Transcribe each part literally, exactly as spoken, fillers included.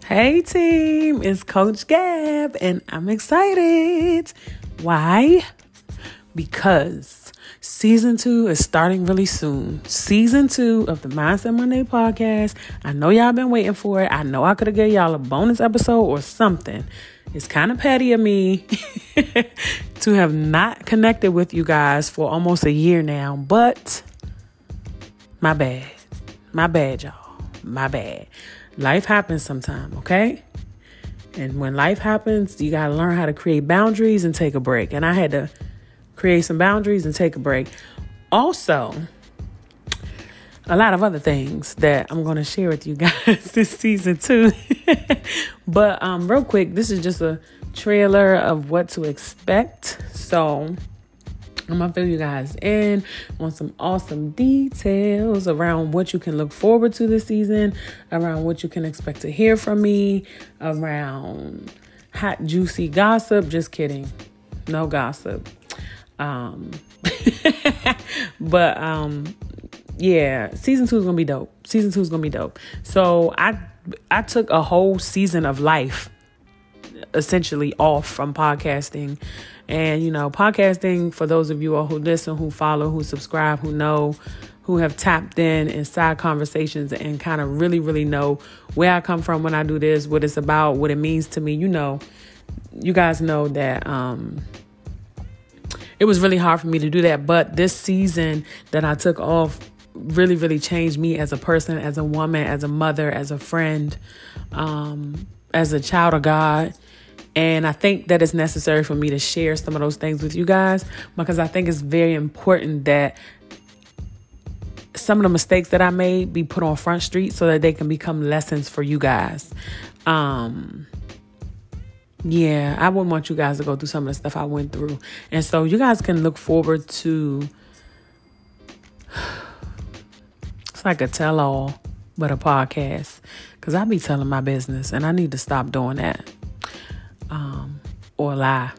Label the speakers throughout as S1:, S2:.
S1: Hey team, it's Coach Gab and I'm excited. Why? Because season two is starting really soon. Season two of the Mindset Monday podcast. I know y'all been waiting for it. I know I could have gave y'all a bonus episode or something. It's kind of petty of me to have not connected with you guys for almost a year now, but my bad. My bad, y'all. My bad. Life happens sometime, okay? And when life happens, you got to learn how to create boundaries and take a break. And I had to create some boundaries and take a break. Also, a lot of other things that I'm going to share with you guys this season two. But um, real quick, this is just a trailer of what to expect. So I'm going to fill you guys in on some awesome details around what you can look forward to this season, around what you can expect to hear from me, around hot, juicy gossip. Just kidding. No gossip. Um, but, um, yeah, season two is going to be dope. Season two is going to be dope. So I, I took a whole season of life essentially off from podcasting. And, you know, podcasting, for those of you all who listen, who follow, who subscribe, who know, who have tapped in inside conversations and kind of really, really know where I come from when I do this, what it's about, what it means to me. You know, you guys know that um, it was really hard for me to do that. But this season that I took off really, really changed me as a person, as a woman, as a mother, as a friend, um, as a child of God. And I think that it's necessary for me to share some of those things with you guys, because I think it's very important that some of the mistakes that I made be put on Front Street so that they can become lessons for you guys. Um, yeah, I wouldn't want you guys to go through some of the stuff I went through. And so you guys can look forward to, it's like a tell-all, but a podcast, because I be telling my business and I need to stop doing that. Um, or lie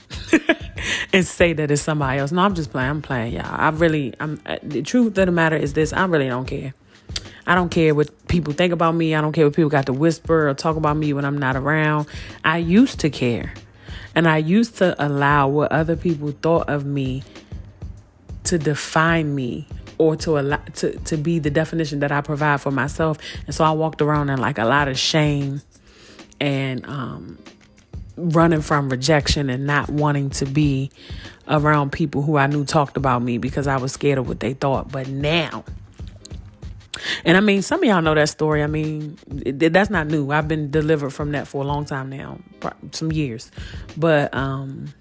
S1: and say that it's somebody else. No, I'm just playing. I'm playing, y'all. I really, I'm, the truth of the matter is this. I really don't care. I don't care what people think about me. I don't care what people got to whisper or talk about me when I'm not around. I used to care. And I used to allow what other people thought of me to define me, or to allow to, to be the definition that I provide for myself. And so I walked around in like a lot of shame and, um, running from rejection and not wanting to be around people who I knew talked about me because I was scared of what they thought. But now, and I mean, some of y'all know that story. I mean, it, that's not new. I've been delivered from that for a long time now, some years. But um,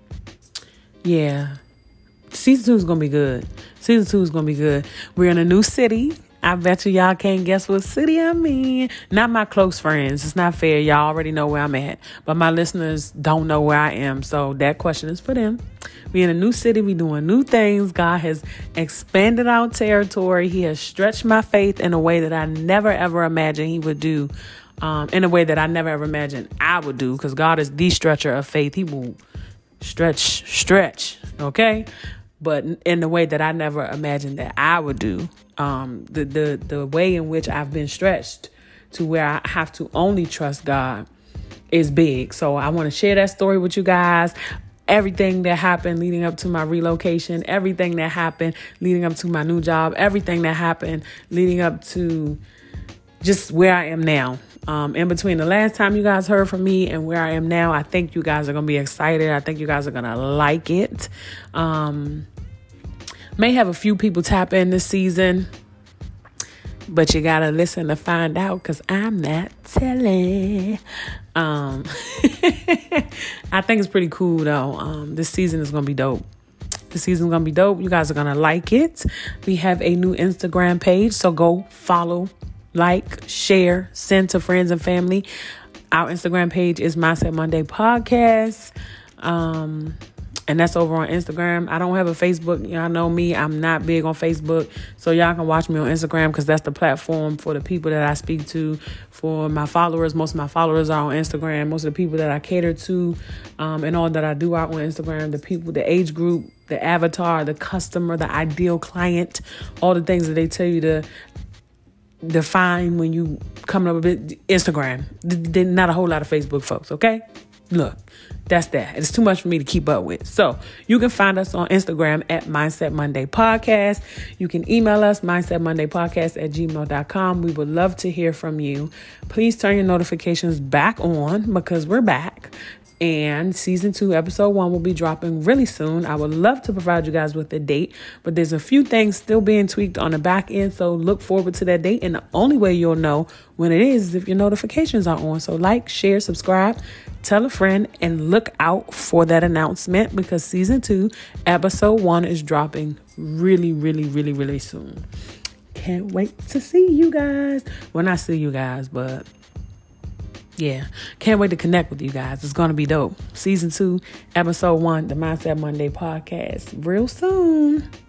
S1: yeah, season two is going to be good. Season two is going to be good. We're in a new city. I bet you y'all can't guess what city I'm in. Not my close friends. It's not fair. Y'all already know where I'm at. But my listeners don't know where I am. So that question is for them. We in a new city. We doing new things. God has expanded our territory. He has stretched my faith in a way that I never, ever imagined he would do. Um, in a way that I never, ever imagined I would do. Because God is the stretcher of faith. He will stretch, stretch. Okay? But in the way that I never imagined that I would do. Um, the, the, the way in which I've been stretched to where I have to only trust God is big. So I want to share that story with you guys. Everything that happened leading up to my relocation, everything that happened leading up to my new job, everything that happened leading up to just where I am now. Um, in between the last time you guys heard from me and where I am now, I think you guys are going to be excited. I think you guys are going to like it. Um, may have a few people tap in this season, but you got to listen to find out, because I'm not telling. Um, I think it's pretty cool, though. Um, this season is going to be dope. This season is going to be dope. You guys are going to like it. We have a new Instagram page, so go follow, like, share, send to friends and family. Our Instagram page is Mindset Monday Podcast. Um, and that's over on Instagram. I don't have a Facebook. Y'all know me. I'm not big on Facebook. So y'all can watch me on Instagram, because that's the platform for the people that I speak to. For my followers, most of my followers are on Instagram. Most of the people that I cater to um, and all that I do out on Instagram, the people, the age group, the avatar, the customer, the ideal client, all the things that they tell you to define when you coming up with Instagram. Not a whole lot of Facebook folks, okay? Look, that's that. It's too much for me to keep up with. So you can find us on Instagram at Mindset Monday Podcast. You can email us, mindset monday podcast at gmail dot com. We would love to hear from you. Please turn your notifications back on because we're back. And season two, episode one will be dropping really soon. I would love to provide you guys with a date, but there's a few things still being tweaked on the back end. So look forward to that date. And the only way you'll know when it is, is if your notifications are on. So like, share, subscribe, tell a friend, and look out for that announcement because season two, episode one is dropping really, really, really, really soon. Can't wait to see you guys. Well, not see you guys, but yeah, can't wait to connect with you guys. It's going to be dope. Season two, episode one, the Mindset Monday Podcast, real soon.